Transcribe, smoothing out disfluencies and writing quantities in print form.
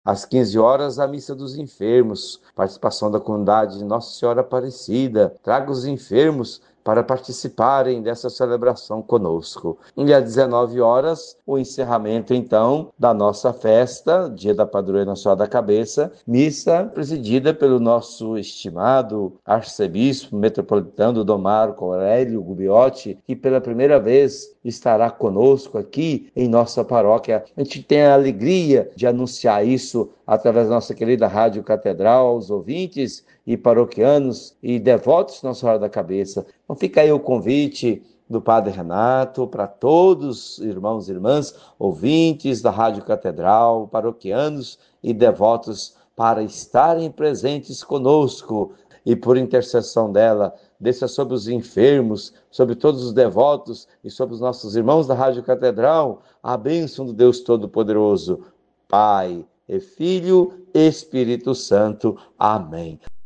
Às 15 horas, a missa dos enfermos, participação da comunidade de Nossa Senhora Aparecida. Traga os enfermos para participarem dessa celebração conosco. E às 19 horas, o encerramento, então, da nossa festa, Dia da Padroeira Nossa Senhora da Cabeça, missa presidida pelo nosso estimado arcebispo metropolitano Dom Marco Aurélio Gubiotti, que pela primeira vez estará conosco aqui em nossa paróquia. A gente tem a alegria de anunciar isso através da nossa querida Rádio Catedral aos ouvintes e paroquianos e devotos Nossa Senhora da Cabeça. Então fica aí o convite do Padre Renato para todos, irmãos e irmãs, ouvintes da Rádio Catedral, paroquianos e devotos, para estarem presentes conosco e por intercessão dela, desça sobre os enfermos, sobre todos os devotos e sobre os nossos irmãos da Rádio Catedral, a bênção do Deus Todo-Poderoso, Pai e Filho, Espírito Santo. Amém.